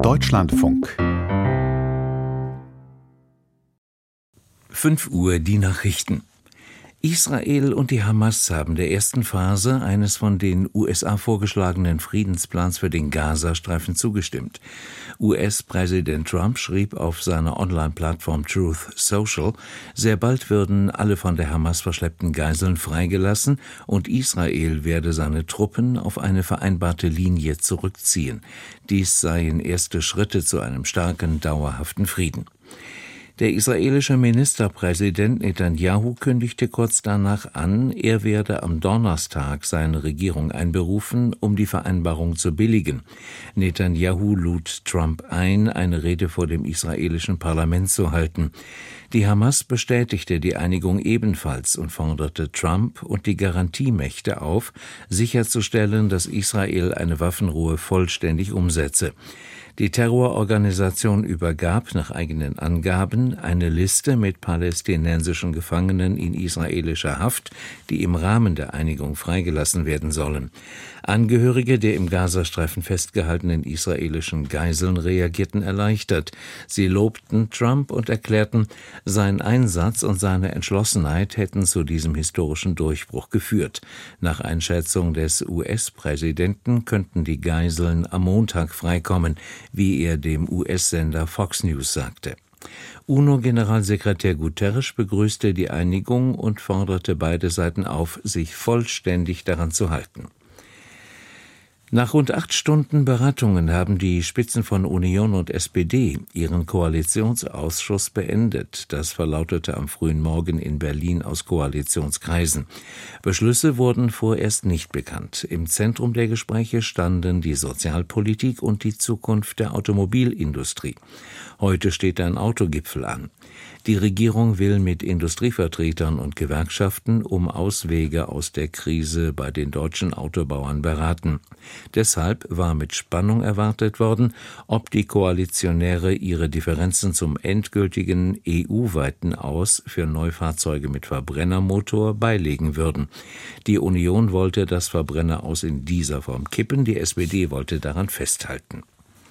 Deutschlandfunk. 5 Uhr die Nachrichten. Israel und die Hamas haben der ersten Phase eines von den USA vorgeschlagenen Friedensplans für den Gazastreifen zugestimmt. US-Präsident Trump schrieb auf seiner Online-Plattform Truth Social, sehr bald würden alle von der Hamas verschleppten Geiseln freigelassen und Israel werde seine Truppen auf eine vereinbarte Linie zurückziehen. Dies seien erste Schritte zu einem starken, dauerhaften Frieden. Der israelische Ministerpräsident Netanyahu kündigte kurz danach an, er werde am Donnerstag seine Regierung einberufen, um die Vereinbarung zu billigen. Netanyahu lud Trump ein, eine Rede vor dem israelischen Parlament zu halten. Die Hamas bestätigte die Einigung ebenfalls und forderte Trump und die Garantiemächte auf, sicherzustellen, dass Israel eine Waffenruhe vollständig umsetze. Die Terrororganisation übergab nach eigenen Angaben eine Liste mit palästinensischen Gefangenen in israelischer Haft, die im Rahmen der Einigung freigelassen werden sollen. Angehörige der im Gazastreifen festgehaltenen israelischen Geiseln reagierten erleichtert. Sie lobten Trump und erklärten, sein Einsatz und seine Entschlossenheit hätten zu diesem historischen Durchbruch geführt. Nach Einschätzung des US-Präsidenten könnten die Geiseln am Montag freikommen, wie er dem US-Sender Fox News sagte. UNO-Generalsekretär Guterres begrüßte die Einigung und forderte beide Seiten auf, sich vollständig daran zu halten. Nach rund 8 Stunden Beratungen haben die Spitzen von Union und SPD ihren Koalitionsausschuss beendet. Das verlautete am frühen Morgen in Berlin aus Koalitionskreisen. Beschlüsse wurden vorerst nicht bekannt. Im Zentrum der Gespräche standen die Sozialpolitik und die Zukunft der Automobilindustrie. Heute steht ein Autogipfel an. Die Regierung will mit Industrievertretern und Gewerkschaften um Auswege aus der Krise bei den deutschen Autobauern beraten. Deshalb war mit Spannung erwartet worden, ob die Koalitionäre ihre Differenzen zum endgültigen EU-weiten Aus für Neufahrzeuge mit Verbrennermotor beilegen würden. Die Union wollte das Verbrenneraus in dieser Form kippen, die SPD wollte daran festhalten.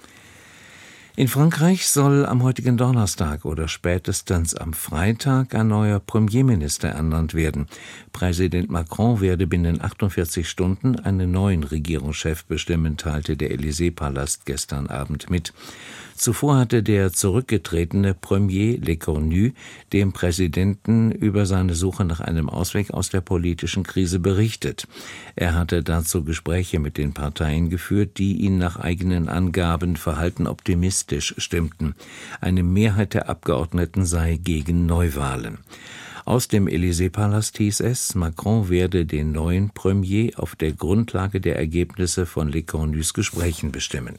In Frankreich soll am heutigen Donnerstag oder spätestens am Freitag ein neuer Premierminister ernannt werden. Präsident Macron werde binnen 48 Stunden einen neuen Regierungschef bestimmen, teilte der Élysée-Palast gestern Abend mit. Zuvor hatte der zurückgetretene Premier Lecornu dem Präsidenten über seine Suche nach einem Ausweg aus der politischen Krise berichtet. Er hatte dazu Gespräche mit den Parteien geführt, die ihn nach eigenen Angaben verhalten optimistisch stimmten. Eine Mehrheit der Abgeordneten sei gegen Neuwahlen. Aus dem Élysée-Palast hieß es, Macron werde den neuen Premier auf der Grundlage der Ergebnisse von Lecornus Gesprächen bestimmen.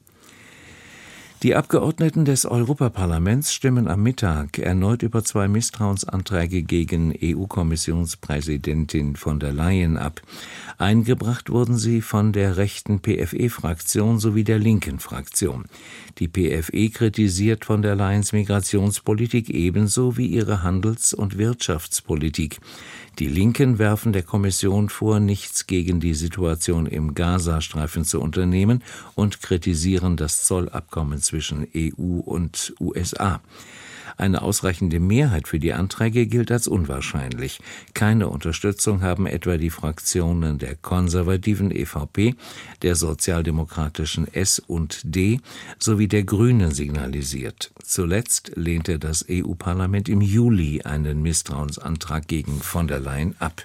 Die Abgeordneten des Europaparlaments stimmen am Mittag erneut über 2 Misstrauensanträge gegen EU-Kommissionspräsidentin von der Leyen ab. Eingebracht wurden sie von der rechten PFE-Fraktion sowie der linken Fraktion. Die PFE kritisiert von der Leyens Migrationspolitik ebenso wie ihre Handels- und Wirtschaftspolitik. Die Linken werfen der Kommission vor, nichts gegen die Situation im Gazastreifen zu unternehmen und kritisieren das Zollabkommen zwischen EU und USA. Eine ausreichende Mehrheit für die Anträge gilt als unwahrscheinlich. Keine Unterstützung haben etwa die Fraktionen der konservativen EVP, der sozialdemokratischen S&D sowie der Grünen signalisiert. Zuletzt lehnte das EU-Parlament im Juli einen Misstrauensantrag gegen von der Leyen ab.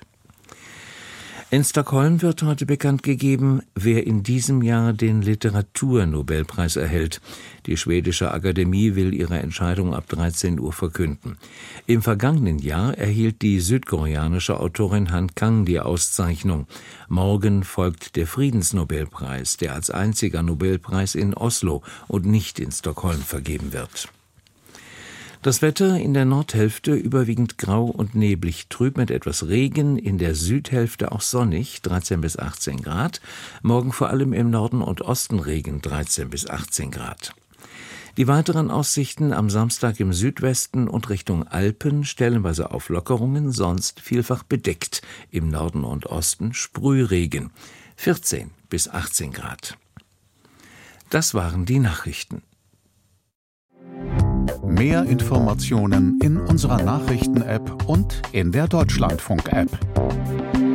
In Stockholm wird heute bekannt gegeben, wer in diesem Jahr den Literaturnobelpreis erhält. Die schwedische Akademie will ihre Entscheidung ab 13 Uhr verkünden. Im vergangenen Jahr erhielt die südkoreanische Autorin Han Kang die Auszeichnung. Morgen folgt der Friedensnobelpreis, der als einziger Nobelpreis in Oslo und nicht in Stockholm vergeben wird. Das Wetter in der Nordhälfte überwiegend grau und neblig, trüb mit etwas Regen, in der Südhälfte auch sonnig, 13 bis 18 Grad. Morgen vor allem im Norden und Osten Regen, 13 bis 18 Grad. Die weiteren Aussichten am Samstag im Südwesten und Richtung Alpen, stellenweise Auflockerungen, sonst vielfach bedeckt. Im Norden und Osten Sprühregen, 14 bis 18 Grad. Das waren die Nachrichten. Mehr Informationen in unserer Nachrichten-App und in der Deutschlandfunk-App.